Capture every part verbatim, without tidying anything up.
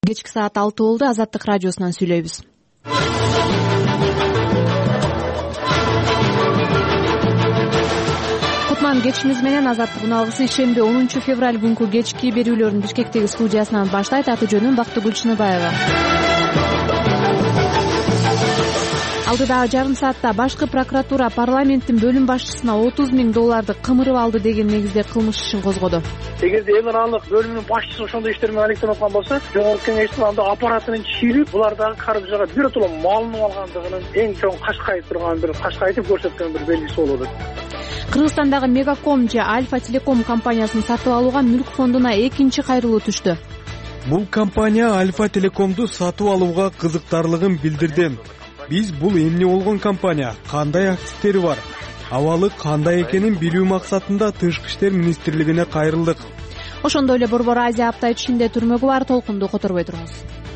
Кечки саат алты болду. Азаттык радиосунан сүйлөйбүз. Кутман кечimiz менен Азаттыктын алгысы ишемби онунчу февраль күнкү кечки берүүлөрүн Бишкектеги студиясынан баштайт. Аты жөнүм Бактыгүл Чыныбаева. Алдыдагы жарым саатта башкы прокуратура парламенттин бөлүм башчысына отуз миң долларды кымырып алды деген негизде кылмыш ишин козгоду. Эгерде эл аралык бөлүмүнүн башчысы ошондой иштермен алектенип аткан болсо, жогорку кеңештин анда аппаратынын чийирип, булардагы каржыга биротоло малынып алгандыгынын эң чоң кашкайып турган бир кашкайтып көрсөткөн бир белгиси болот. Кыргызстандагы Мегаком же Альфа Телеком компаниясын сатып алууга мүлк фондуна экинчи кайрылуу түштү. Бул компания Альфа Телекомду сатып алууга кызыктарлыгын билдирди. Биз бул эмне болгон компания, кандай активдери бар, абалы кандай экенин билүү максатында Тышкы иштер министрлигине кайрылдык. Ошондой эле Борбор Азия апта ичинде түрмөгү бар. Толкунду которбой туруңуз.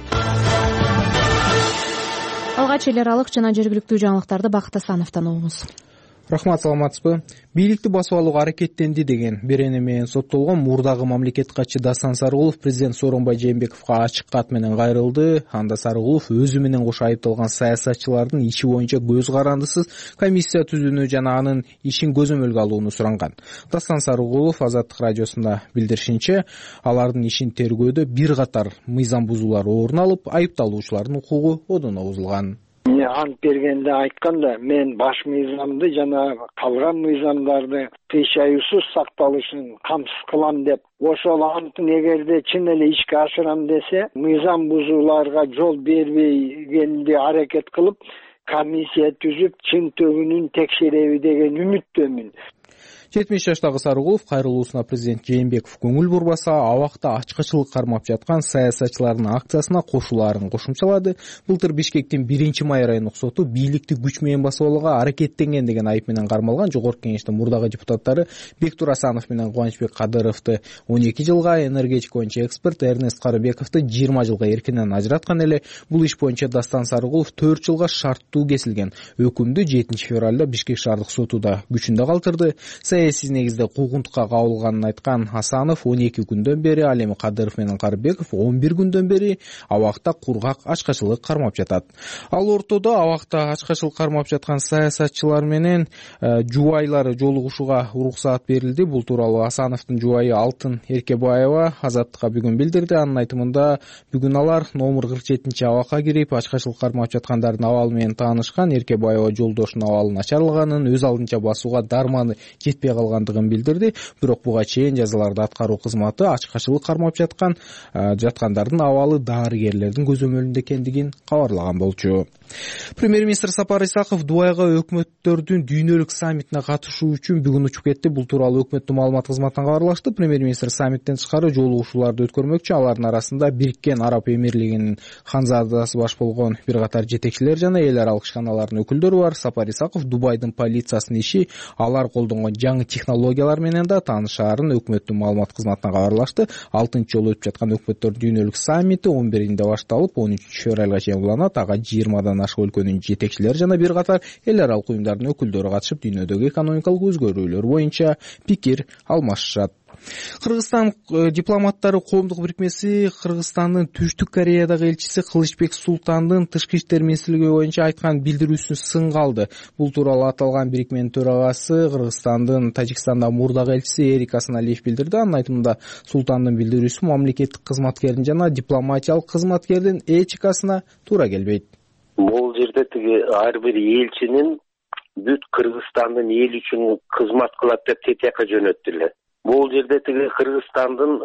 Алгач эл аралык жана жергиликтүү жаңылыктарды Бакыт Асановдон угуңуз. Рахмат, саламатсызбы? Бийликти басып алууга аракеттенди деген берене менен соттолгон мурдагы мамлекет катчы Дастан Сарыгулов президент Сооронбай Жээнбековго ачык кат менен кайрылды. Анда Сарыгулов өзү менен кошо айыпталган саясатчылардын иши боюнча көз карандысыз комиссия түзүүнү жана анын ишин көзөмөлгө алууну суранган. Дастан Сарыгулов Азаттык радиосунда билдиришинче, алардын ишин тергөөдө бир катар мыйзам бузуулар орун алып, айыпталуучулардын укугу одоно бузулган. Ант бергенде айтканда, мен баш мыйзамды жана калган мыйзамдарды тыйшаюусуз сакталышын камсыз кылам деп, ошол антын эгерде чын эле ишке ашырам десе, мыйзам бузууларга жол бербегенди аракет кылып, комиссия түзүп, чын төгүнүн текшереби деген үмүттөмүн. жетимиш жаштагы Сарыгулов кайрылуусуна президент Жээнбеков көңүл бурбаса, абакта ачкачылык кармап жаткан саясатчылардын акциясына кошулаарын кошумчалады. Былтыр Бишкектин биринчи май райондук соту бийликти күч менен басып алууга аракеттенген деген айып менен кармалган. Жогорку кеңештин мурдагы депутаттары Бектур Асанов менен Кубанычбек Кадыровду он эки жылга, энергетика боюнча эксперт Эрнест Карыбековду жыйырма жылга эркинен ажыраткан эле. Бул иш боюнча Дастан Сарыгулов төрт жылга шарттуу кесилген. Өкүмдү жетинчи февралда Бишкек шаардык соту да күчүндө калтырды. Саясий негизде куугунтукка кабылганын айткан Асанов он эки күндөн бери, ал эми Кадыров менен Карыбеков он бир күндөн бери абакта кургак ачкачылык кармап жатат. Ал ортодо абакта ачкачылык кармап жаткан саясатчылар менен э, жубайлары жолугушууга уруксаат берилди. Бул тууралуу Асановдун жубайы Алтын Эркебаева Азаттыкка бүгүн билдирди. Анын айтымында, бүгүн алар номер кырк жетинчи абакка кирип, ачкачылык кармап жаткандардын абалы менен таанышкан. Эркебаева жолдошунун абалы начарлаганын, өз алдынча басууга дарманы жетпей калгандыгын билдирди. Бирок буга чейин жазаларды аткаруу кызматы ачкачылык кармап жаткан жаткандардын абалы дарыгерлердин көзөмөлүндө экендигин кабарлаган болчу. Премьер-министр Сапар Исаков Дубайга өкмөттөрдүн дүйнөлүк саммитине катышуу үчүн бүгүн учуп кетти. Бул тууралуу өкмөттүн маалымат кызматынан кабарлашты. Премьер-министр саммиттен тышкары жолугушууларды өткөрмөкчү. Алардын арасында Бириккен Араб Эмирлигинин ханзадасы баш болгон бир катар жетекчилер жана эл аралык ишканалардын өкүлдөрү бар. Сапар Исаков Дубайдын полициясынын иши, алар колдонгон жаңы технологиялар менен да таанышаарын өкмөттүн маалымат кызматынан кабарлашты. алтынчы жолу өтүп жаткан өкмөттөрдүн дүйнөлүк саммити он биринде башталып, он үчүнчү февралга чейин уланат. Ага жыйырмадан ашык өлкөнүн жетекчилери жана бир катар эл аралык уюмдардын өкүлдөрү катышып, дүйнөдөгү экономикалык өзгөрүүлөр боюнча пикир алмашышат. Кыргызстан дипломаттары коомдук бирикмеси Кыргызстандын Түштүк Кореядагы элчиси Кылычбек Султандын Тышкы иштер министрлиги боюнча айткан билдирүүсүн сынга алды. Бул тууралуу аталган бирикменин төрагасы Кыргызстандын Тажикстандагы мурдагы элчиси Эрик Асаналиев билдирди. Анын айтымында, Султандын билдирүүсү мамлекеттик кызматкердин жана дипломатиялык кызматкердин этикасына туура келбейт. Бул жерде тиги ар бир элчинин бүт Кыргызстандын эл үчүн кызмат кылат деп тетияка жөнөттүлөр. Бул жерде тиги Кыргызстандын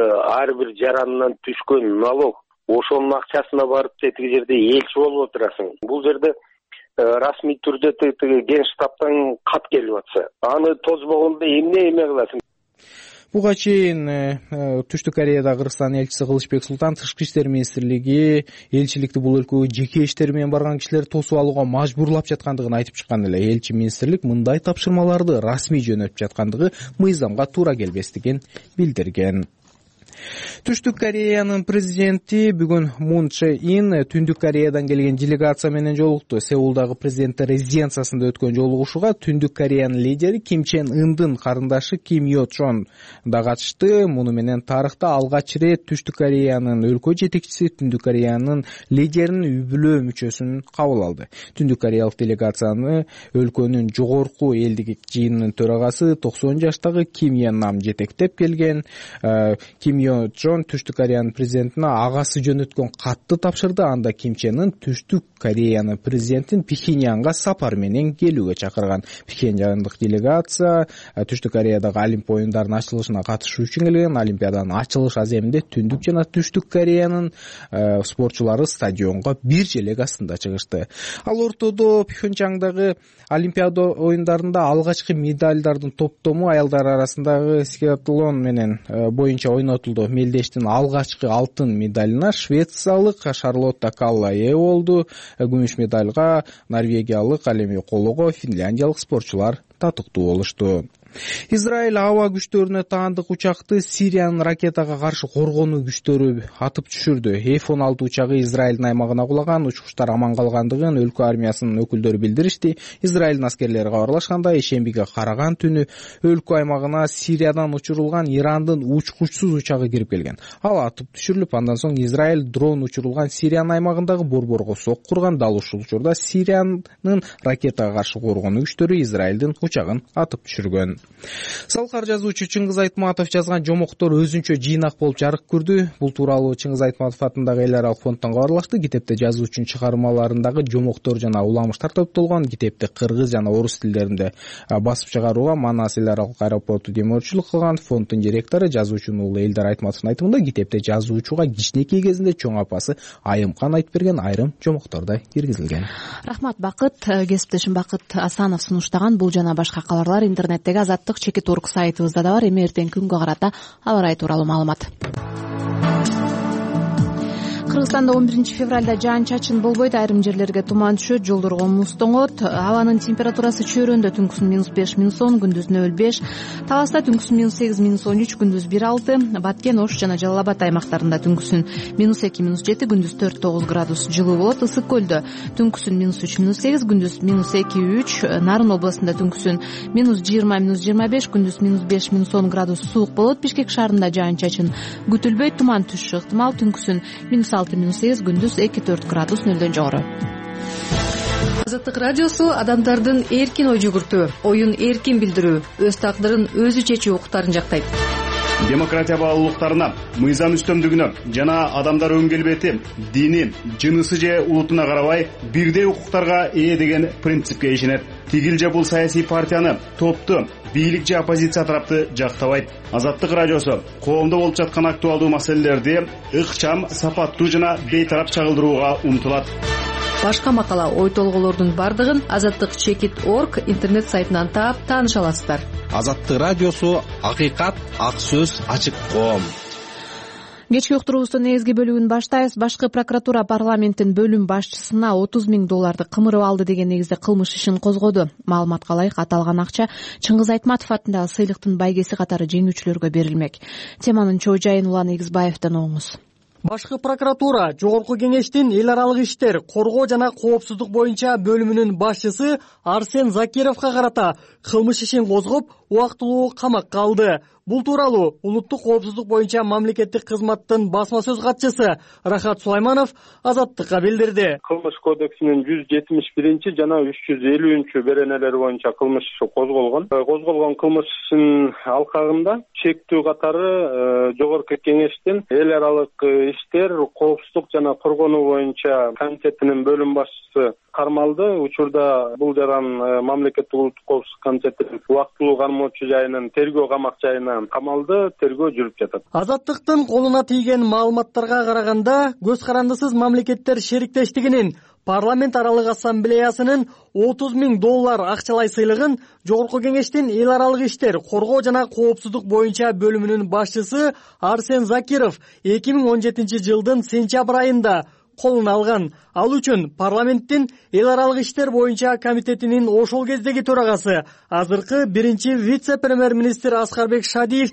ар бир жаранынан түшкөн налог, ошонун акчасына барып тиги жерде элчи болуп отурасың. Бул жерде расмий түрдө тиги ген штабтан кат келип атса, аны тозбогондо эмне эме кыласың? Буга чейин Түштүк Кореяда Кыргызстан элчиси Кылычбек Султан Тышкы иштер министрлиги элчиликти бул өлкөгө жеке иштер менен барган кишилерди тосуп алууга мажбурлап жаткандыгын айтып чыккан эле. Элчи министрлик мындай тапшырмаларды расмий жөнөтүп жаткандыгы мыйзамга туура келбестигин билдирген. Түштүк Кореянын президенти бүгүн Мун Чжэ Ин Түндүк Кореядан келген делегация менен жолукту. Сеулдагы президенттер резиденциясында өткөн жолугушууга Түндүк Кореянын лидери Ким Чен Ындын карындашы Ким Йо Чон да катышты. Муну менен тарыхта алгач ирет Түштүк Кореянын өлкө жетекчиси Түндүк Кореянын лидеринин үй-бүлө мүчөсүн кабыл алды. Түндүк кореялык делегацияны өлкөнүн жогорку элдик жыйынынын төрагасы токсон жаштагы Ким Йен Нам жетектеп келген. Ким Йо Чон Түштүк Кореянын президентине агасы жөнөткөн катты тапшырды. Анда Ким Чен Ын Түштүк Кореянын президентин Пхеньянга сапар менен келүүгө чакырган. Пхеньяндык делегация Түштүк Кореядагы Олимп оюндарынын ачылышына катышуу үчүн келген. Олимпиаданын ачылыш аземинде Түндүк жана Түштүк Кореянын спортчулары стадионго бир желек астында чыгышты. Ал ортодо Пхеньяндагы Олимпиада оюндарында алгачкы медалдардын топтому аялдар арасындагы скиатлон менен боюнча ойнотулду. Мелдештин алгачкы алтын медалына швециялык Шарлотта Калла ээ болду. Күмүш медалга норвегиялык Алеми Колого, финляндиялык спортчулар татыктуу болушту. Израиль аба күчтөрүнө таандык учакты Сириянын ракетага каршы коргонуу күчтөрү атып түшүрдү. эф он алты учагы Израилдин аймагына кулаган, учкучтар аман калгандыгын өлкө армиясынын өкүлдөрү билдиришти. Израилдин аскерлери кабарлашкандай, ишембиге караган түнү өлкө аймагына Сириядан учурулган Ирандын учкучсуз учагы кирип келген. Ал атып түшүрүлүп, андан соң Израиль дрон учурулган Сириянын аймагындагы борборго сок курган. Дал ушул учурда Сириянын ракетага каршы коргонуу күчтөрү Израилдин учагын атып түшүргөн. Салкар жазуучу Чыңгыз Айтматов жазган жомоктор өзүнчө жыйнак болуп жарык көрдү. Бул тууралуу Чыңгыз Айтматов атындагы эл аралык фонддон кабарлашты. Китепте жазуучунун чыгармаларындагы жомоктор жана уламыштар топтолгон. Китепти кыргыз жана орус тилдеринде басып чыгарууга Манас эл аралык аэропорту демөөрчүлүк кылган. Фонддун директору жазуучунун уулу Элдар Айтматовдун айтымында, китепте жазуучуга кичинекей кезинде чоң апасы Айымкан айтып берген айрым жомоктор да киргизилген. Рахмат Бакыт. Кесиптешим Бакыт Асанов сунуштаган бул жана башка кабарлар интернеттеги Азаттык чекит орг сайтыбызда да бар. Эми эртең күнгө карата аба ырайы тууралуу маалымат. Кыргызстанда он биринчи февралда жаан-чачын болбойт, айрым жерлерге туман түшөт, жолдорго муз тоңот. Абанын температурасы чөйрөндө түнкүсүн минус беш минус он, күндүз нөл беш, Таласта түнкүсүн минус сегиз минус он үч, күндүз бир алты, Баткен, Ош жана Жалал Абад аймактарында түнкүсүн минус эки минус жети, күндүз төрт тогуз градус жылуу болот. Ысык көлдө түнкүсүн минус үч минус сегиз, күндүз минус эки үч, Нарын областында түнкүсүн минус жыйырма минус жыйырма беш, күндүз минус беш минус он градус суук болот. Бишкек шаарында жаан-чачын күтүлбөйт, туман түшүшү ыктымал, түнкүсүн минус алты минус сегиз, күндүз эки төрт градус нөлдөн жогору. Азаттык радиосу адамдардын эркин ой жүгүртүү, оюн эркин билдирүү, өз тагдырын өзү чечүү укуктарын жактайт. Демократия баалуулуктарына, мыйзам үстөмдүгүнө жана адамдар өң келбети, дини, жынысы же улутуна карабай бирдей укуктарга ээ деген принципке ишенет. Тигил же бул саясий партияны, топту, бийлик же оппозиция тарапты жактабайт. Азаттык радиосу коомдо болуп жаткан актуалдуу маселелерди ыкчам, сапаттуу жана бейтарап чагылдырууга умтулат. Башка макала, ой толголордун бардыгын азаттык чекит орг интернет сайтынан таап тааныша аласыздар. Азаттык радиосу акыйкат, ак сөз, ачык коом. Кечки уктуруубуздун негизги бөлүгүн баштайбыз. Башкы прокуратура парламенттин бөлүм башчысына отуз миң долларды кымырып алды деген негизде кылмыш ишин козгоду. Маалыматка ылайык, аталган акча Чыңгыз Айтматов атындагы сыйлыктын байгеси катары жеңүүчүлөргө берилмек. Теманын чоо жайын Улан Игизбаевден оңуз. Башкы прокуратура Жогорку кеңештин эл аралык иштер, коргоо жана коопсуздук боюнча бөлүмүнүн башчысы Арсен Закировго карата кылмыш ишин козгоп, убактылуу камакка алды. Бул тууралуу улуттук коопсуздук боюнча мамлекеттик кызматтын басма сөз катчысы Рахат Сулайманов Азаттыкка билдирди. Кылмыш кодексинин жүз жетимиш биринчи жана үч жүз элүүнчү беренелери боюнча кылмыш иши козголгон. Козголгон кылмыш ишинин алкагында чектүү катары Жогорку кеңештин эл аралык иштер, коопсуздук жана коргонуу боюнча комитетинин бөлүм башчысы кармалды. Учурда бул жаран мамлекеттик улуттук коопсуздук комитетинин убактылуу кармоочу жайынын тергөө камак жайына камалды, тергөө жүрүп жатат. Азаттыктын колуна тийген маалыматтарга караганда, көз карандысыз мамлекеттер шериктештигинин парламент аралык ассамблеясынын отуз миң доллар акчалай сыйлыгын Жогорку кеңештин эл аралык иштер, коргоо жана коопсуздук боюнча бөлүмүнүн башчысы Арсен Закиров эки миң он жетинчи жылдын сентябрь айында колуна алган. Ал үчүн парламенттин эл аралык иштер боюнча комитетинин ошол кездеги төрагасы, азыркы биринчи вице-премьер-министр Аскарбек Шадиевдин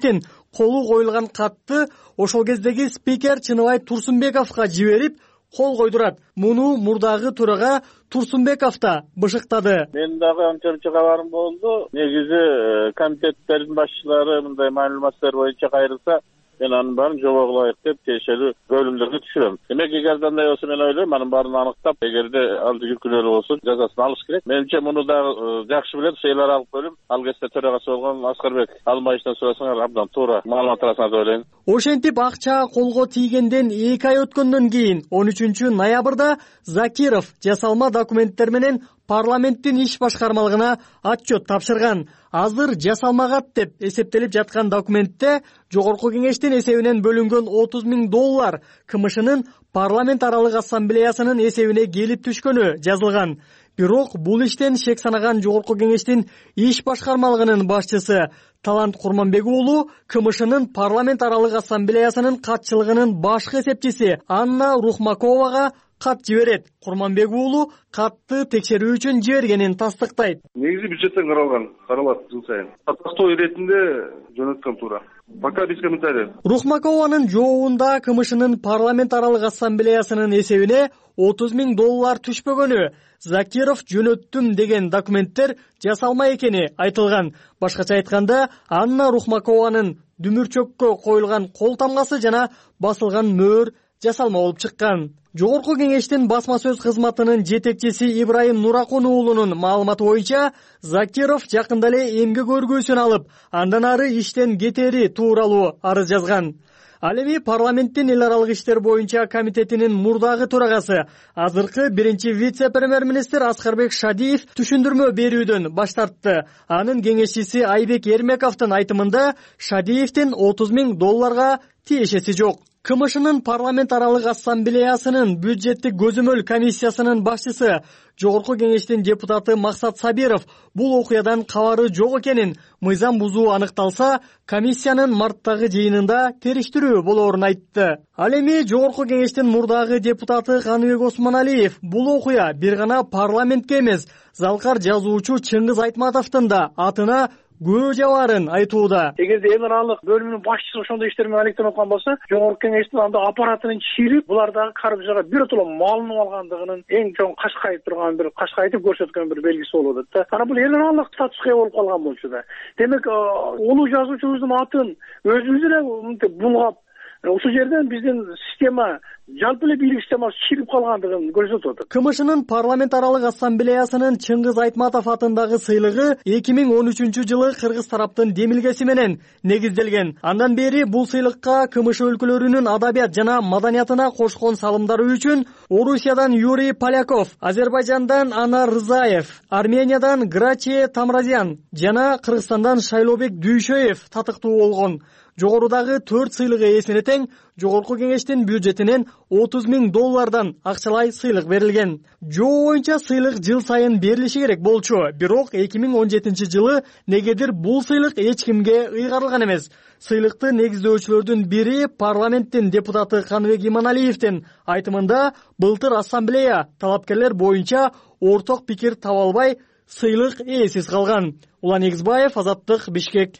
колу коюлган катты ошол кездеги спикер Чыныбай Турсунбековго жиберип кол койдурат. Муну мурдагы төрага Турсунбеков да бышыктады. Мен дагы анча кабарым болду. Негизи комитеттердин башчылары мындай маалыматтар боюнча кайрылса, мен анын баарын жобо кылайык деп тиешелүү бөлүмдөргө түшүрөм. Демек, эгерде андай болсо, мен ойлойм, анын баарын аныктап, эгерде ал жүктүүлөрү болсо, жазасын алыш керек. Менимче муну дагы жакшы билет сыйлар алып бөлүм. Ал кезде төрагасы болгон Аскарбек Алмайчтан сурасаңар, абдан туура маалымат аласыңар деп ойлойм. Ошентип акча колго тийгенден эки ай өткөндөн кийин он үчүнчү ноябрда Закиров жасалма документтер менен парламенттин иш башкармалыгына отчет тапшырган. Азыр жасалмагат деп эсептелип жаткан документте Жогорку кеңештин эсебинен бөлүнгөн отуз миң доллар КМШнын парламент аралык ассамблеясынын эсебине келип түшкөнү жазылган. Бирок бул иштен шек санаган Жогорку кеңештин иш башкармалыгынын башчысы Талант Курманбек уулу КМШнын парламент аралык ассамблеясынын катчылыгынын башкы эсепчиси Анна Рухмаковага кат жиберет. Курманбек уулу катты текшерүү үчүн жибергенин тастыктайт. Негизи бюджеттен каралган, каралат жыл сайын. Тастоо иретинде жөнөткөн туура. Пока без комментариев. Рухмакованын жообунда КМШнын парламент аралык ассамблеясынын эсебине отуз миң доллар түшпөгөнү, Закиров жөнөттүм деген документтер жасалма экени айтылган. Башкача айтканда, Анна Рухмакованын дүмүрчөккө коюлган кол тамгасы жана басылган мөөр жасалма болуп чыккан. Жогорку кеңештин басма сөз кызматынын жетекчиси Ибрайым Нуракун уулунун маалыматы боюнча, Закиров жакында эле эмгек өргүүсүн алып, андан ары иштен кетери тууралуу арыз жазган. Ал эми парламенттин эл аралык иштер боюнча комитетинин мурдагы төрагасы, азыркы биринчи вице-премьер-министр Аскарбек Шадиев түшүндүрмө берүүдөн баш тартты. Анын кеңешчиси Айбек Эрмековдун айтымында Шадиевдин отуз миң долларга тиешеси жок. КМШнын парламент аралык ассамблеясынын бюджеттик көзөмөл комиссиясынын башчысы, Жогорку кеңештин депутаты Максат Сабиров бул окуядан кабары жок экенин, мыйзам бузуу аныкталса, комиссиянын марттагы жыйынында териштирүү болоорун айтты. Ал эми Жогорку кеңештин мурдагы депутаты Каныбек Осмоналиев бул окуя бир гана парламентке эмес, залкар жазуучу Чыңгыз Айтматовдун да атына күбө жабаарын айтууда. Эгерде эл аралык бөлүмүнүн башчысы ошондой иштермен алектенип аткан болсо, Жогорку кеңештин анда аппаратынын чирип, булардагы каржыга биротоло малынып алгандыгынын эң чоң кашкайып турган бир кашкайтып көрсөткөн бир белгиси болуп атат да. Анан бул эл аралык статуска ээ болуп калган болчу да. Демек, улуу жазуучубуздун атын өзүбүз эле мынтип булгап, ушул жерден биздин система, жалпы эле бийлик системасы чирип калгандыгын көрсөтүп атат. КМШнын парламент аралык ассамблеясынын Чыңгыз Айтматов атындагы сыйлыгы эки миң он үчүнчү жылы кыргыз тараптын демилгеси менен негизделген. Андан бери бул сыйлыкка КМШ өлкөлөрүнүн адабият жана маданиятына кошкон салымдары үчүн Орусиядан Юрий Поляков, Азербайжандан Анар Рызаев, Армениядан Граче Тамразян жана Кыргызстандан Шайлообек Дүйшөев татыктуу болгон. Жогорудагы төрт сыйлык ээсине тең Жогорку кеңештин бюджетинен отуз миң доллардан акчалай сыйлык берилген. Жоо боюнча сыйлык жыл сайын берилиши керек болчу, бирок эки миң он жетинчи жылы негедир бул сыйлык эч кимге ыйгарылган эмес. Сыйлыкты негиздөөчүлөрдүн бири парламенттин депутаты Каныбек Иманалиевдин айтымында, былтыр ассамблея талапкерлер боюнча орток пикир таба албай, сыйлык ээсиз калган. Улан Эгизбаев, Азаттык, Бишкек.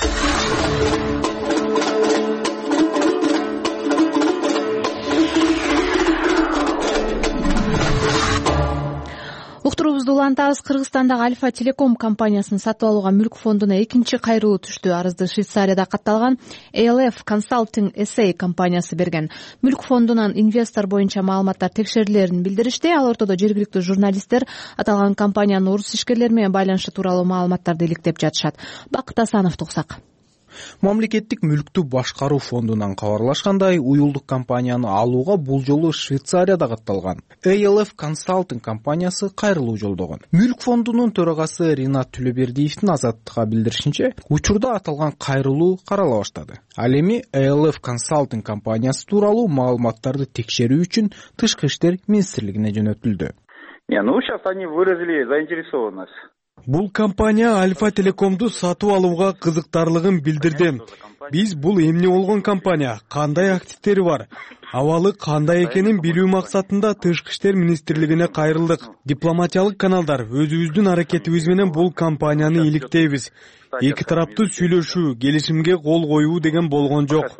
Уктуруубузду улантабыз. Кыргызстандагы Альфа Телеком компаниясынын сатып алууга мүлк фондуна экинчи кайрылуу түштү. Арызды Швейцарияда катталган эй эл эф Consulting эс эй компаниясы берген. Мүлк фондунан инвестор боюнча маалыматтар текшерилерин билдиришти. Ал ортодо жергиликтүү журналисттер аталган компаниянын орус ишкерлери менен байланышы тууралуу маалыматтарды иликтеп жатышат. Бакыт Асановду уксак. Мамлекеттик мүлктү башкаруу фондунан кабарлашкандай, уюлдук компанияны алууга бул жолу Швейцарияда катталган эй эл эф Consulting компаниясы кайрылуу жолдогон. Мүлк фондунун төрагасы Ринат Түлөбердиевдин Азаттыкка билдиришинче, учурда аталган кайрылуу карала баштады. Ал эми эй эл эф Consulting компаниясы тууралуу маалыматтарды текшерүү үчүн Тышкы иштер министрлигине жөнөтүлдү. Не, ну сейчас они выразили заинтересованность. Бул компания Альфа Телекомду сатып алууга кызыктарлыгын билдирди. биз бул эмне болгон компания, кандай активдери бар, абалы кандай экенин билүү максатында Тышкы иштер министрлигине кайрылдык. Дипломатиялык каналдар өзүбүздүн аракетибиз менен бул компанияны иликтейбиз. Эки тараптуу сүйлөшүү, келишимге кол коюу деген болгон жок.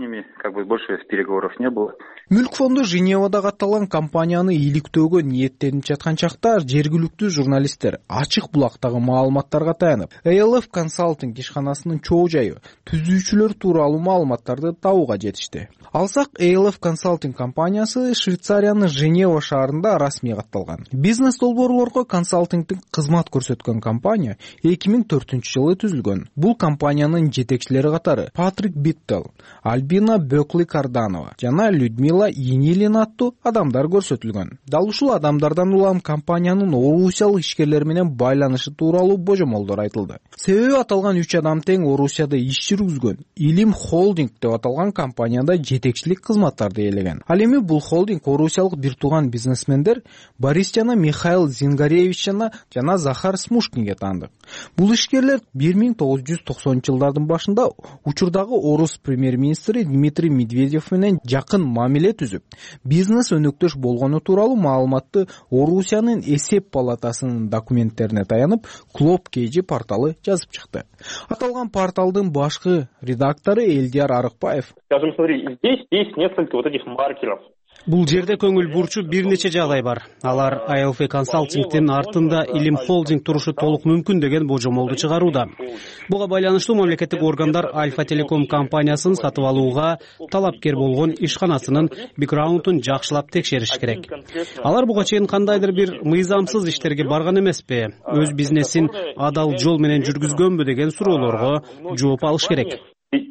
Мүлк фонду Женевада катталган компанияны иликтөөгө ниеттенип жаткан чакта жергиликтүү журналисттер ачык булактагы маалыматтарга таянып, эй эл эф Consulting ишканасынын чоо жайы, түзүүчүлөр тууралуу маалыматтарды табууга жетишти. Алсак, эй эл эф Consulting компаниясы Швейцариянын Женева шаарында расмий катталган. Бизнес долбоорлорго консалтингдик кызмат көрсөткөн компания эки миң төртүнчү жылы түзүлгөн. Бул компаниянын жетекчилери катары Патрик Биттел, Альбина Бөкли-Карданова жана Людмила Енилин аттуу адамдар көрсөтүлгөн. Дал ушул адамдардан улам компаниянын орусиялык ишкерлер менен байланышы тууралуу божомолдор айтылды. Себеби аталган үч адам тең Орусияда иш жүргүзгөн Илим Холдинг деп аталган компанияда жетекчилик кызматтарды ээлеген. Ал эми бул холдинг орусиялык бир тууган бизнесмендер Борис жана Михаил Зингаревич жана жана Захар Смушкинге таандык. Бул ишкерлер бир миң тогуз жүз токсонунчу жылдардын башында учурдагы орус премьер-министри Дмитрий Медведев менен жакын мамиле түзүп, бизнес өнөктөш болгону тууралуу маалыматты Орусиянын эсеп палатасынын документтерине таянып, Клоп Кейжи порталы жазып чыкты. Аталган порталдын башкы редактору Элдияр Арыкбаев: Скажем, смотри, здесь есть несколько вот этих маркеров. Бул жерде көңүл бурчу бир нече жагдай бар. Алар эй эл эф Consulting'тин артында Илим Холдинг турушу толук мүмкүн деген божомолду чыгарууда. Буга байланыштуу мамлекеттик органдар Альфа Телеком компаниясын сатып алууга талапкер болгон ишканасынын бэкграундун жакшылап текшериш керек. Алар буга чейин кандайдыр бир мыйзамсыз иштерге барган эмеспи? Өз бизнесин адал жол менен жүргүзгөнбү деген суроолорго жооп алыш керек.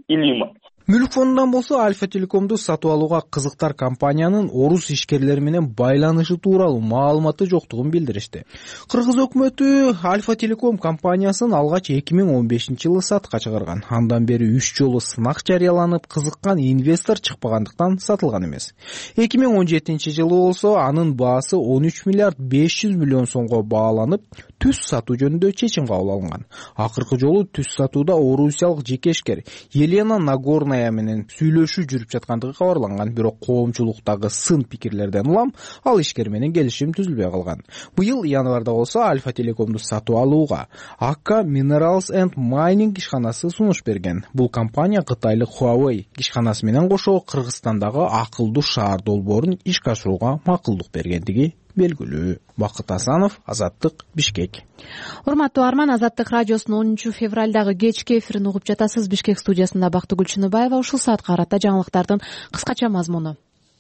Мүлк фондунан болсо Альфа Телекомду сатып алууга кызыктар компаниянын орус ишкерлери менен байланышы тууралуу маалыматы жоктугун билдиришти. Кыргыз өкмөтү Альфа Телеком компаниясын алгач эки миң он бешинчи жылы сатка чыгарган. Андан бери үч жолу сынак жарыяланып, кызыккан инвестор чыкпагандыктан сатылган эмес. эки миң он жетинчи жылы болсо анын баасы он үч миллиард беш жүз миллион сомго бааланып, түз сатуу жөнүндө чечим кабыл алынган. Акыркы жолу түз сатууда орусиялык жекешкер Елена Нагорная менен сүйлөшүү жүрүп жаткандыгы кабарланган. Бирок коомчулуктагы сын пикирлерден улам ал ишкер менен келишим түзүлбөй калган. Быйыл январда болсо Альфа Телекомду сатып алууга Akka Minerals and Mining ишканасы сунуш берген. Бул компания кытайлык Huawei ишканасы менен кошо Кыргызстандагы акылдуу шаар долбоорун ишке ашырууга макулдук бергендиги белгилүү. Бакыт Асанов, Азаттык, Бишкек. Урматтуу Арман, Азаттык радиосунун онунчу февралдагы кечки эфирин угуп жатасыз. Бишкек студиясында Бактыгүл Чыныбаева. Ушул саатка карата жаңылыктардын кыскача мазмуну.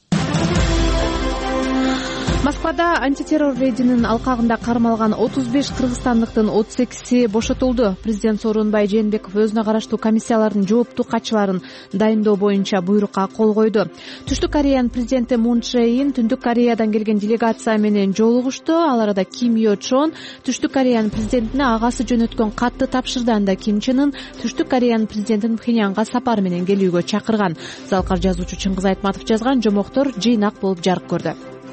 Москвада антитеррор рейдинин алкагында кармалган отуз беш кыргызстандыктын отуз экиси бошотулду. Президент Сооронбай Жээнбеков өзүнө караштуу комиссиялардын жооптуу катчыларын дайындоо боюнча буйрукка кол койду. Түштүк Кореянын президенти Мун Чжэ Ин Түндүк Кореядан келген делегация менен жолугушту. Ал арада Ким Йо Чон Түштүк Кореянын президентине агасы жөнөткөн катты тапшырды. Анда Ким Чен Ын Түштүк Кореянын президентин Пхеньянга сапар менен келүүгө чакырган. Залкар жазуучу Чыңгыз Айтматов жазган жомоктор жыйнак болуп жарык көрдү.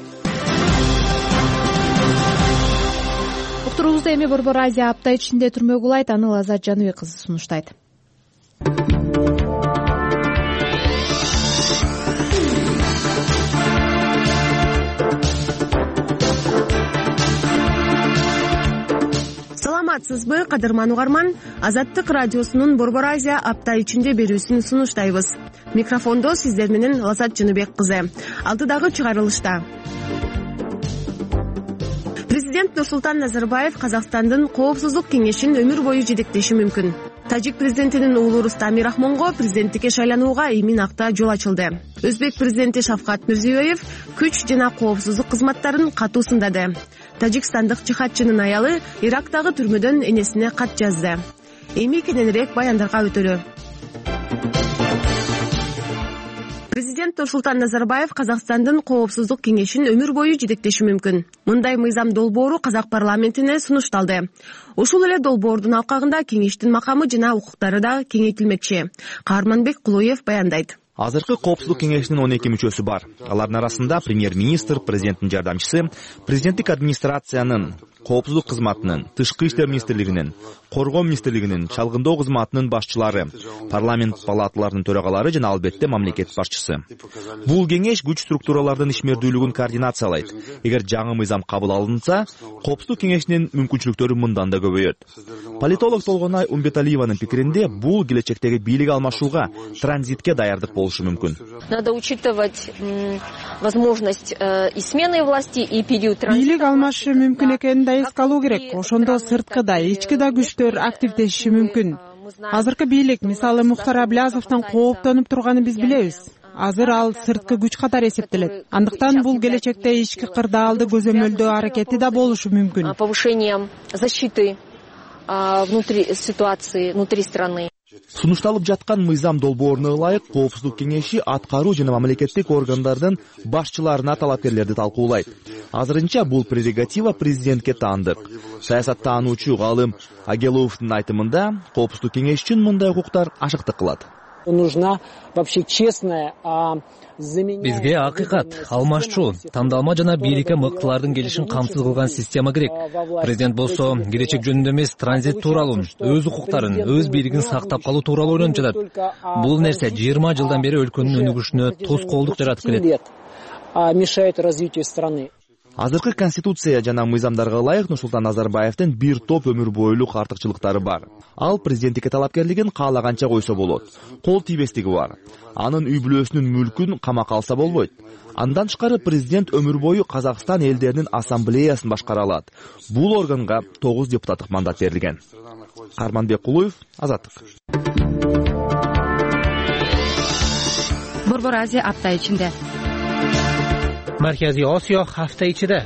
Уктуруубузда эми Борбор Азия апта ичинде түрмө кулайт. Аны Азат Жаныбек кызы сунуштайт. Саламатсызбы, кадырман угарман? Азаттык радиосунун Борбор Азия апта ичинде берүүсүн сунуштайбыз. Микрофондо сиздер менен Азат Жаныбек кызы. Алдыдагы чыгарылышта Президент Нурсултан Назарбаев Казакстандын Коопсуздук кеңешин өмүр бою жетектеши мүмкүн. Тажик президентинин уулу Рустам Мирахмонго президенттикке шайланууга эмин акта жол ачылды. Өзбек президенти Шавкат Мирзиёев күч жана коопсуздук кызматтарын катуу сындады. Тажикстандык жихадчынын аялы Ирактагы түрмөдөн энесине кат жазды. Эми кененирээк баяндарга өтөлү. Президент Нурсултан Назарбаев Казакстандын Коопсуздук кеңешин өмүр бою жетектеши мүмкүн. Мындай мыйзам долбоору Казак парламентине сунушталды. Ушул эле долбоордун алкагында кеңештин макамы жана укуктары да кеңейтилмекчи. Каарманбек Кулуев баяндайт. Азыркы Коопсуздук кеңешинин он эки мүчөсү бар. Алардын арасында премьер-министр, президенттин жардамчысы, президенттик администрациянын, коопсуздук кызматынын, тышкы иштер министрлигинин, коргоо министрлигинин, чалгындоо кызматынын башчылары, парламент палаталарынын төрагалары жана албетте мамлекет башчысы. Бул кеңеш күч структуралардын ишмердүүлүгүн координациялайт. Эгер жаңы мыйзам кабыл алынса, коопсуздук кеңешинин мүмкүнчүлүктөрү мындан да көбөйөт. Политолог Толгонай Умбеталиеванын пикиринде, бул келечектеги бийлик алмашууга, транзитке даярдык болушу мүмкүн. Надо учитывать возможность и смены власти, и период транзита. Бийлик алмашы мүмкүн экенин да эске алуу керек. Ошондо сырткы да, ички да күчтөр активдешиши мүмкүн. Азыркы бийлик, мисалы Мухтар Аблязовдон кооптонуп турганын биз билебиз. Азыр ал сырткы күч катары эсептелет. Андыктан бул келечекте ички кырдаалды көзөмөлдөө аракети да болушу мүмкүн. Повышением защиты внутри ситуации, внутри страны. Сунушталып жаткан мыйзам долбооруна ылайык коопсуздук кеңеши аткаруу жана мамлекеттик органдардын башчыларына талапкерлерди талкуулайт. Азырынча бул прерогатива президентке таандык. Саясаттануучу галым Агеловдун айтымында, коопсуздук кеңеш үчүн мындай укуктар ашыктык кылат. Нужна вообще честная, бизге акыйкат, алмашчу, тандалма жана бийликке мыктылардын келишин камсыз кылган система керек. Президент болсо келечек жөнүндө эмес, транзит тууралуу, өз укуктарын, өз бийлигин сактап калуу тууралуу ойлонуп жатат. Бул нерсе жыйырма жылдан бери өлкөнүн өнүгүшүнө тоскоолдук жаратып келет. Мешает развитию страны. Азыркы конституция жана мыйзамдарга ылайык Нурсултан Назарбаевдин бир топ өмүр бойлук артыкчылыктары бар. Ал президенттикке талапкерлигин каалаганча койсо болот. Кол тийбестиги бар. Анын үй бүлөсүнүн мүлкүн камакка алса болбойт. Андан тышкары президент өмүр бою Казакстан элдеринин ассамблеясын башкара алат. Бул органга тогуз депутаттык мандат берилген. Карманбек Кулуев, Азаттык. Борбор Азия апта ичинде. Марказий Осиё hafta ичиде.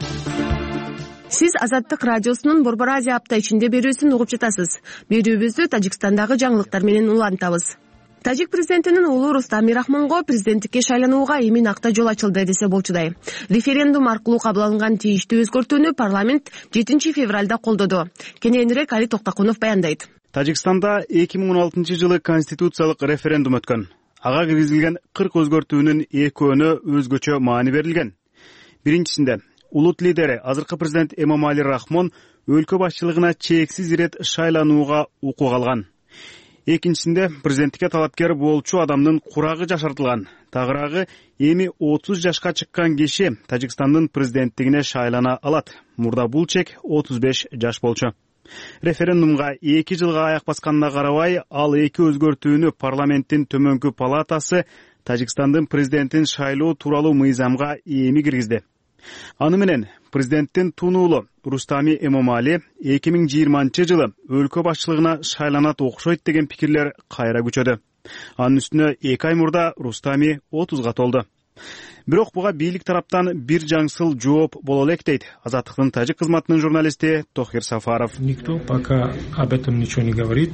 Сиз Азаттык радиосунун Борбор Азия апта ичинде берүүсүн угуп жатасыз. Берүүбүздү Тажикстандагы жаңылыктар менен улантабыз. Тажик президентинин уулу Рустам Мирахмонго президенттикке шайланууга эмин акта жол ачылды десе болчудай. Референдум аркылуу кабыл алынган тийиштүү өзгөртүүнү парламент жетинчи февралда колдоду. Кененирээк Али Токтакунов баяндайт. Тажикстанда эки миң он алтынчы жылы конституциялык референдум өткөн. Ага киргизилген кырк өзгөртүүнүн экөөнө өзгөчө маани берилген. Биринчисинде улут лидери азыркы президент Эмомали Рахмон өлкө башчылыгына чексиз ирет шайланууга укук алган. Экинчисинде президенттикке талапкер болчу адамдын курагы жашартылган. Тагыраагы эми отуз жашка чыккан киши Тажикстандын президенттигине шайлана алат. Мурда бул чек отуз беш жаш болчу. Референдумга эки жылга аяк басканына карабай, ал эки өзгөртүүнү парламенттин төмөнкү палатасы Тажикстандын президентин шайлоо тууралуу мыйзамга эми киргизди. Аны менен президенттин тунуулу Рустами Эмомали эки миң жыйырманчы жылы өлкө башчылыгына шайланат окшойт деген пикирлер кайра күчөдү. Анын үстүнө эки ай мурда Рустами отузга толду. Бирок буга бийлик тараптан бир жаңсыл жооп боло элек дейт Азаттыктын тажик кызматынын журналисти Тохир Сафаров. Никто пока об этом ничего не говорит,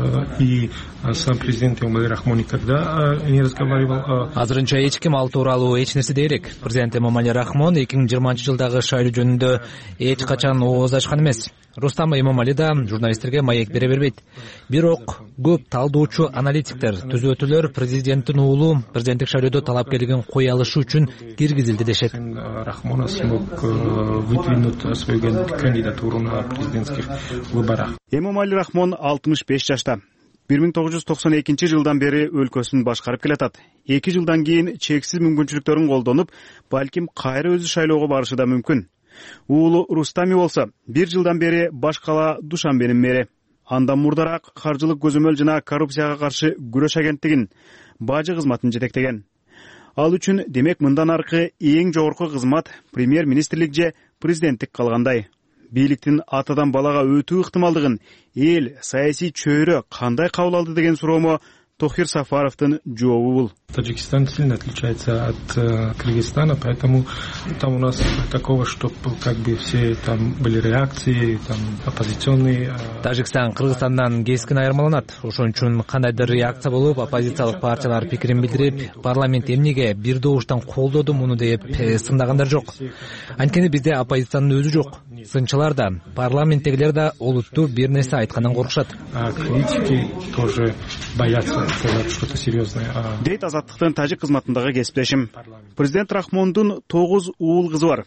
и сам президент Эмомали Рахмон никогда не разговаривал. Азырынча эч ким ал тууралуу эч нерсе дей элек. Президент Эмомали Рахмон эки миң жыйырманчы жылдагы шайлоо жөнүндө эч качан ооз ачкан эмес. Рустам Эмомали да журналисттерге маек бере бербейт. Бирок көп талдоочу аналитиктер, түзөтүүлөр президенттин уулу президенттик шайлоодо талапкерлигин кое алышы үчүн киргизилди дешет. Рахмон смог выдвинуть свою кандидатуру на президентских выборах. Эмомали Рахмон алтымыш беш жашта. бир миң тогуз жүз токсон экинчи жылдан бери өлкөсүн башкарып келатат. эки жылдан кийин чексиз мүмкүнчүлүктөрүн колдонуп, балким кайра өзү шайлоого барышы да мүмкүн. Уулу Рустами болсо бир жылдан бери баш кала Душанбенин мэри. Андан мурдараак каржылык көзөмөл жана коррупцияга каршы күрөш агенттигин, бажы кызматын жетектеген. Ал үчүн демек мындан аркы эң жогорку кызмат премьер-министрлик же президенттик калгандай. Бийликтин атадан балага өтүү ыктымалдыгын эл, саясий чөйрө кандай кабыл алды деген суроомо Тохир Сафаровдун жообу бул. Таджикистан сильно отличается от э, Кыргызстана, поэтому там у нас такого, что как бы все там были реакции, там оппозиционные. Э... Тажикстан Кыргызстандан кескин айырмаланат. Ошон үчүн кандайдыр реакция болуп, оппозициялык партиялар пикирин билдирип, парламент эмнеге бир добуштан колдоду муну деп сындагандар жок. Анткени бизде оппозициянын өзү жок. Сынчылар да, парламенттегилер да олуттуу бир нерсе айткандан коркушат. А критики тоже боятся сказать что-то серьезное. Дейт Азаттыктын тажик кызматындагы кесиптешим. Президент Рахмондун тогуз уул кызы бар.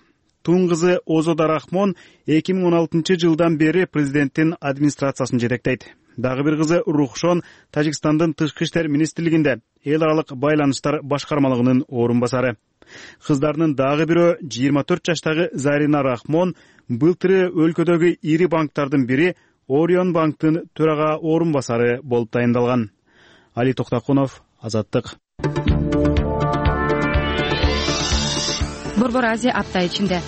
тун кызы Озода Рахмон эки миң он алтынчы жылдан бери президенттин администрациясын жетектейт. Дагы бир кызы Рухшон Тажикстандын тышкы иштер министрлигинде эл аралык байланыштар башкармалыгынын орун басары. Кыздарынын дагы бирөө жыйырма төрт жаштагы Зарина Рахмон былтыры өлкөдөгү ири банктардын бири Орион банктын төрага орун басары болуп тайындалган. Али Токтакунов, Азаттык. Борбор Азия апта ичинде.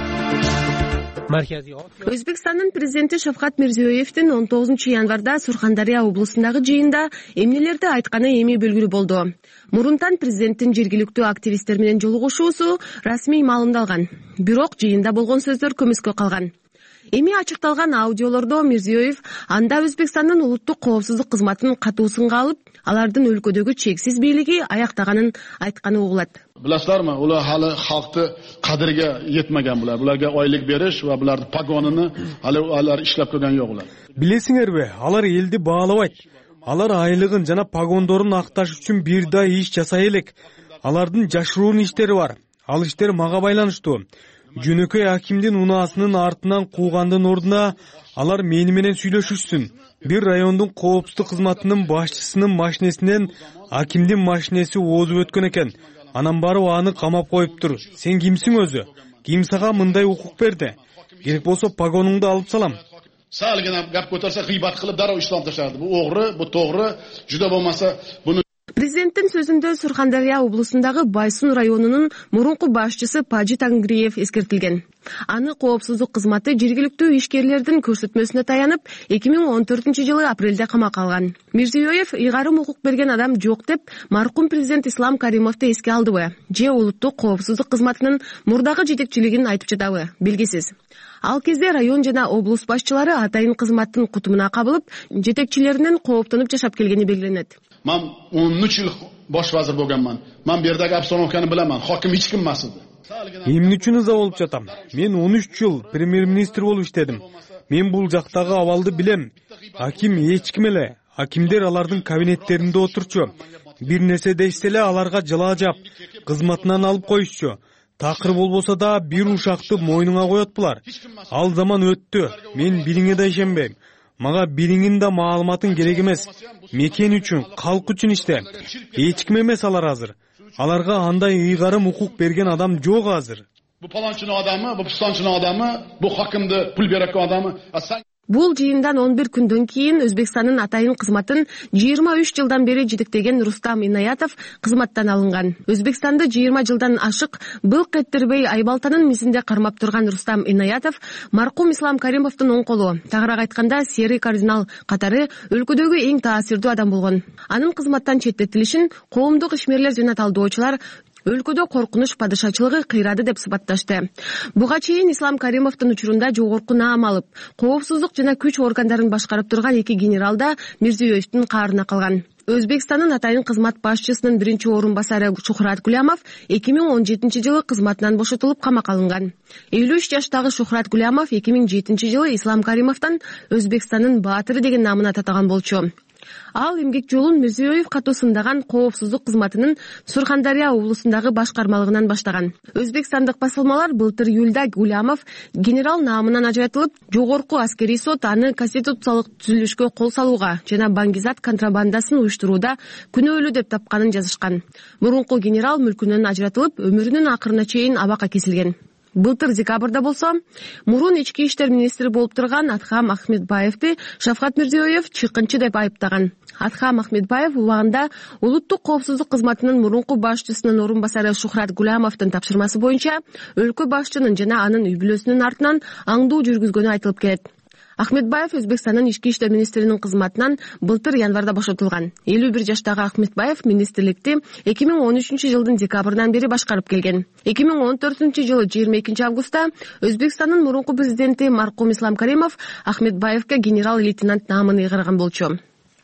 Өзбекстандын президенти Шавкат Мирзиёевдин он тогузунчу январда Сурхандария облусундагы жыйында эмнелерди айтканы эми белгилүү болду. Мурунтан президенттин жергиликтүү активисттер менен жолугушуусу расмий маалымдалган. Бирок жыйында болгон сөздөр көмүскө калган. Эми ачыкталган аудиолордо Мирзиёев анда Өзбекстандын улуттук коопсуздук кызматын катуу сынга алып, алардын өлкөдөгү чексиз бийлиги аяктаганын айтканы угулат. Bilasizlarmi, ular hali xalqni qadriga yetmagan bular. Bularga oylik berish va bularning pagonini hali ular ishlab ko'rgan yo'q ular. Билесиңерби, алар элди баалабайт. Алар айлыгын жана погондорун акташ үчүн бир да иш жасай элек. Алардын жашыруун иштери бар. Ал иштер мага байланыштуу. Жөнөкөй акимдин унаасынын артынан куугандын ордуна алар мени менен сүйлөшүшсүн. Бир райондун коопсуздук кызматынын башчысынын машинесинен акимдин машинеси озуп өткөн экен. Анан барып аны камап коюптур. Сен кимсиң өзү? Ким сага мындай укук берди? Керек болсо погонуңду алып салам. Салгына гап көтөрсө кыйбат кылып дароо иштен ташарды. Бу огры, бу тогры, жүдө болмаса буну. Президенттин сөзүндө Сурхандария облусундагы Байсун районунун мурунку башчысы Пажи Тангриев эскертилген. Аны коопсуздук кызматы жергиликтүү ишкерлердин көрсөтмөсүнө таянып, эки миң он төртүнчү жылы апрелде камакка алган. Мирзиёев ыйгарым укук берген адам жок деп маркум президент Ислам Каримовду эске алдыбы? Же улуттук коопсуздук кызматынын мурдагы жетекчилигин айтып жатабы? Белгисиз. Ал кезде район жана облус башчылары атайын кызматтын кутумуна кабылып, жетекчилеринен кооптонуп жашап келгени белгиленет. Мен он үч жыл bosh vazir bo'lganman. Men bu yerdagi obstanovkani bilaman. Hokim hech kim emas edi. Эмне үчүн ыза болуп жатам? Мен он үч жыл премьер-министр болуп иштедим. Мен бул жактагы абалды билем. Аким эч ким эле. Акимдер алардын кабинеттеринде отурчу. Бир нерсе дешсе эле аларга жыла жап, кызматынан алып коюшчу. Такыр болбосо да бир ушакты мойнуңа коет булар. Ал заман өттү. Мен бириңе да ишенбейм. Мага бириңин да маалыматың керек эмес. Мекен үчүн, калк үчүн иште. Эч ким эмес алар азыр. Аларга андай ыйгарым укук берген адам жок азыр. Бу паланчынын адамы, бу пустанчынын адамы, бу хакимди пул берек адамы. Бул жыйындан он бир күндөн кийин Өзбекстандын атайын кызматын жыйырма үч жылдан бери жетектеген Рустам Инаятов кызматтан алынган. Өзбекстанды жыйырма жылдан ашык былк эттербей Айбалтанын мизинде кармап турган Рустам Инаятов маркум Ислам Каримовдун оң колу, тагыраак айтканда серый кардинал катары өлкөдөгү эң таасирдүү адам болгон. Анын кызматтан четтетилишин коомдук ишмерлер жана талдоочулар өлкөдө коркунуч падышачылыгы кыйрады деп сыпатташты. Буга чейин Ислам Каримовдун учурунда жогорку наам алып, коопсуздук жана күч органдарын башкарып турган эки генерал да Мирзиёевдин каарына калган. Өзбекстандын атайын кызмат башчысынын биринчи орун басары Шухрат Гулямов эки миң он жетинчи жылы кызматынан бошотулуп камакка алынган. элүү үч жаштагы Шухрат Гулямов эки миң жетинчи жылы Ислам Каримовдон Өзбекстандын баатыры деген наамын ататаган болчу. Ал эмгек жолун Мирзиёев катуу сындаган коопсуздук кызматынын Сурхандария облусундагы башкармалыгынан баштаган. Өзбекстандык басылмалар былтыр июлда Гулямов генерал наамынан ажыратылып, жогорку аскерий сот аны конституциялык түзүлүшкө кол салууга жана баңгизат контрабандасын уюштурууда күнөөлүү деп тапканын жазышкан. Мурунку генерал мүлкүнөн ажыратылып, өмүрүнүн акырына чейин абакка кесилген. Былтыр декабрда болсо, мурун ички иштер министри болуп турган Адхам Ахмедбаевди Шавкат Мирзиёев чыккынчы деп айыптаган. Адхам Ахмедбаев убагында улуттук коопсуздук кызматынын мурунку башчысынын орун басары Шухрат Гулямовдун тапшырмасы боюнча өлкө башчынын жана анын үй бүлөсүнүн артынан аңдуу жүргүзгөнү айтылып келет. Ахмедбаев Өзбекстандын ички иштер министринин кызматынан былтыр январда бошотулган. элүү бир жаштагы Ахмедбаев министрликти эки миң он үчүнчү жылдын декабрынан бери башкарып келген. эки миң он төртүнчү жылы жыйырма экинчи августта Өзбекстандын мурунку президенти маркум Ислам Каримов Ахмедбаевге генерал-лейтенант наамын ыйгарган болчу.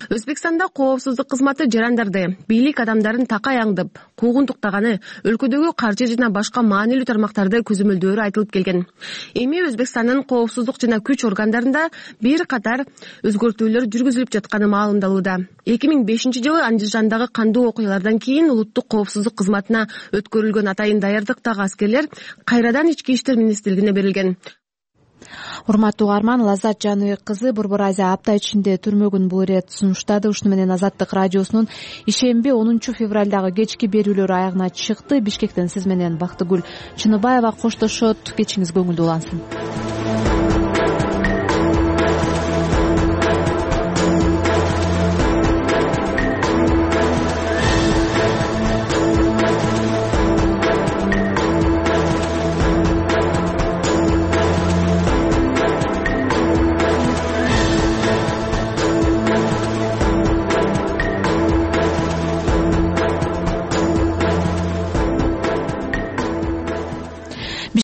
Өзбекстанда коопсуздук кызматы жарандарды, бийлик адамдарын такай аңдып, куугунтуктаганы, өлкөдөгү каржы жана башка маанилүү тармактарды көзөмөлдөөрү айтылып келген. Эми Өзбекстандын коопсуздук жана күч органдарында бир катар өзгөртүүлөр жүргүзүлүп жатканы маалымдалууда. эки миң бешинчи жылы Андижандагы кандуу окуялардан кийин улуттук коопсуздук кызматына өткөрүлгөн атайын даярдыктагы аскерлер кайрадан ички иштер министрлигине берилген. Урматтуу угарман, Лаззат Жаныбек кызы Борбор Азия апта ичинде түрмөгүн бул ирет сунуштады. Ушуну менен Азаттык радиосунун ишемби онунчу февралдагы кечки берүүлөрү аягына чыкты. Бишкектен сиз менен Бактыгүл Чыныбаева коштошот. Кечиңиз көңүлдүү улансын.